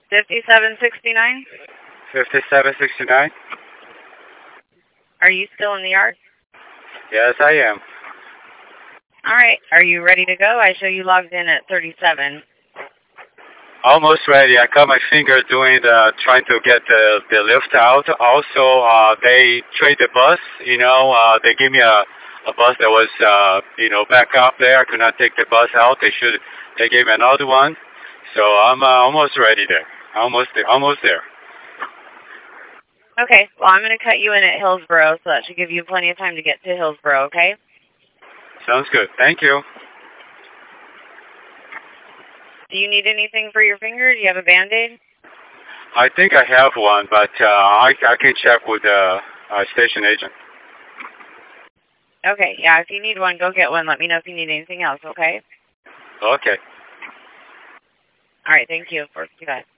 5769? 5769? Are you still in the yard? Yes, I am. All right. Are you ready to go? I show you logged in at 37. Almost ready. I got my finger doing trying to get the lift out. Also, they trade the bus. They give me a bus that was back up there. I could not take the bus out. They gave me another one. So I'm almost ready there. Almost there. Okay. Well, I'm going to cut you in at Hillsboro, so that should give you plenty of time to get to Hillsboro. Okay. Sounds good. Thank you. Do you need anything for your finger? Do you have a Band-Aid? I think I have one, but I can check with the station agent. Okay. Yeah. If you need one, go get one. Let me know if you need anything else. Okay. Okay. All right. Thank you. Goodbye.